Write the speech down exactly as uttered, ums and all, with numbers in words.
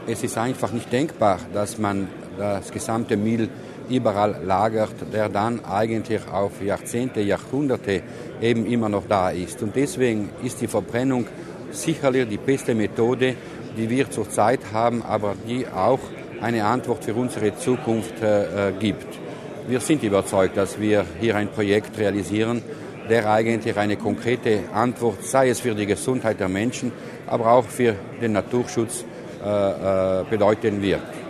Es ist einfach nicht denkbar, dass man das gesamte Müll überall lagert, der dann eigentlich auf Jahrzehnte, Jahrhunderte eben immer noch da ist. Und deswegen ist die Verbrennung sicherlich die beste Methode, die wir zurzeit haben, aber die auch eine Antwort für unsere Zukunft äh, gibt. Wir sind überzeugt, dass wir hier ein Projekt realisieren, der eigentlich eine konkrete Antwort, sei es für die Gesundheit der Menschen, aber auch für den Naturschutz äh, äh, bedeuten wird.